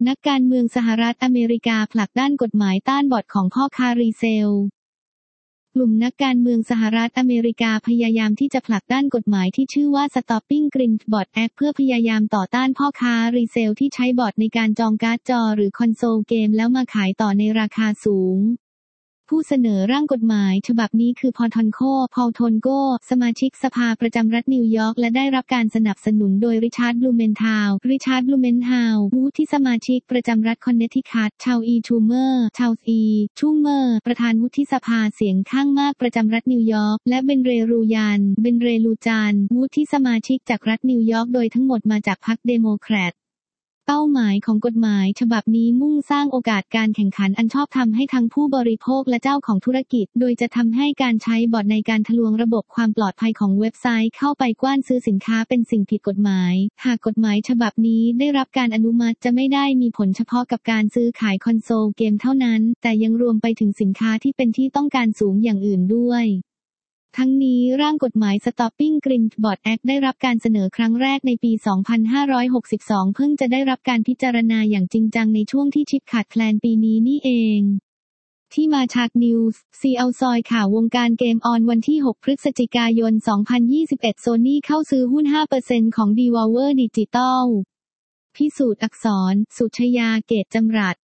นักการเมืองสหรัฐอเมริกาผลักดันกฎหมายต้านบอทของพ่อค้ารีเซลกลุ่มนักการเมืองสหรัฐอเมริกาพยายามที่จะผลักดันกฎหมายที่ชื่อว่า Stopping Green Bot Act เพื่อพยายามต่อต้านพ่อค้ารีเซลที่ใช้บอทในการจองการ์ดจอหรือคอนโซลเกมแล้วมาขายต่อในราคาสูงผู้เสนอร่างกฎหมายฉบับนี้คือพอล โทนโกสมาชิกสภาประจำรัฐนิวยอร์กและได้รับการสนับสนุนโดยริชาร์ด บลูเมนทาวน์วูที่สมาชิกประจำรัฐคอนเนตทิคัตชาวชูเมอร์ประธานวุฒิสภาเสียงข้างมากประจำรัฐนิวยอร์กและเบนเรลูจานวูที่สมาชิกจากรัฐนิวยอร์กโดยทั้งหมดมาจากพรรคเดโมแครตเป้าหมายของกฎหมายฉบับนี้มุ่งสร้างโอกาสการแข่งขันอันชอบธรรมให้ทั้งผู้บริโภคและเจ้าของธุรกิจโดยจะทำให้การใช้บอทในการทะลวงระบบความปลอดภัยของเว็บไซต์เข้าไปกว้านซื้อสินค้าเป็นสิ่งผิดกฎหมายหากกฎหมายฉบับนี้ได้รับการอนุมัติจะไม่ได้มีผลเฉพาะกับการซื้อขายคอนโซลเกมเท่านั้นแต่ยังรวมไปถึงสินค้าที่เป็นที่ต้องการสูงอย่างอื่นด้วยทั้งนี้ร่างกฎหมาย Stopping Green Bot Act ได้รับการเสนอครั้งแรกในปี 2562 เพิ่งจะได้รับการพิจารณาอย่างจริงจังในช่วงที่ชิปขาดแคลนปีนี้นี่เองที่มาจากนิวส์ซีเอาซอยข่าววงการเกมออนวันที่ 6 พฤศจิกายน 2021 โซนี่เข้าซื้อหุ้น 5% ของ Devolver Digital พิสูจน์อักษร สุชยา เกตจำรัด